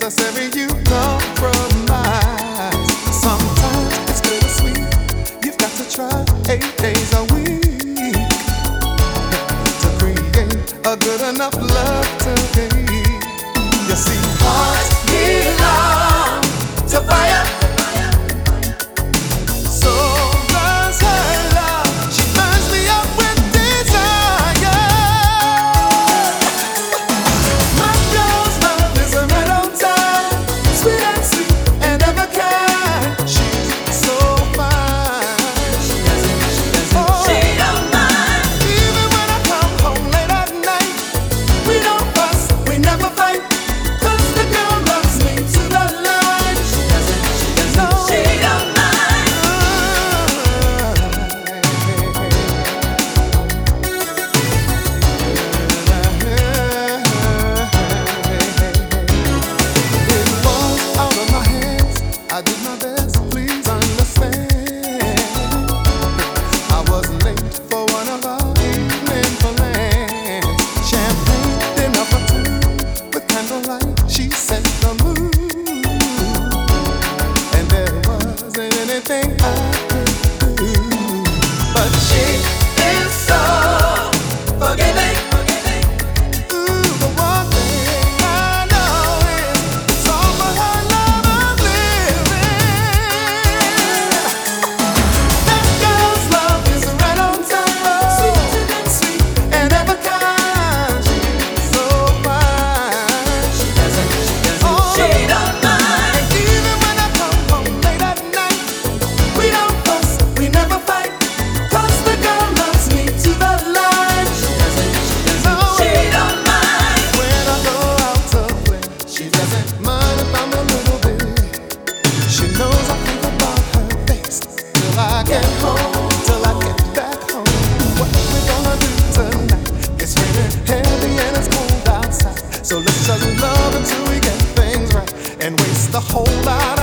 necessary you compromise. Sometimes it's bittersweet. You've got to try 8 days a week to create a good enough love to be. You see, hearts belong to fire. So does her love. She burns me up with desire. My girl's love is right on time, sweet and sweet and ever kind. She's so fine. She don't mind. Even when I come home late at night, we don't fuss, we never fight. 'Cause the girl loves me to the line. She don't mind. It falls out of my hands. I did my best, please understand. I was late for one of our evening plans. Champagne, dinner for two, with candlelight, she set the mood. And there wasn't anything I could do. But she is so forgiving. Ooh, the one thing I know is it's all for her love of living. That girl's love is right on time, sweet and ever kind. She's so fine. She don't mind. And even when I come home late at night, we don't fuss, we never fight. 'Cause the girl loves me to the line. She don't mind. When I go out to play, she doesn't mind if I'm a little bit. She knows I think about her face till I get home, till I get back home. What we gonna do tonight? It's raining heavy and it's cold outside, so let's just love until we get things right and waste a whole lot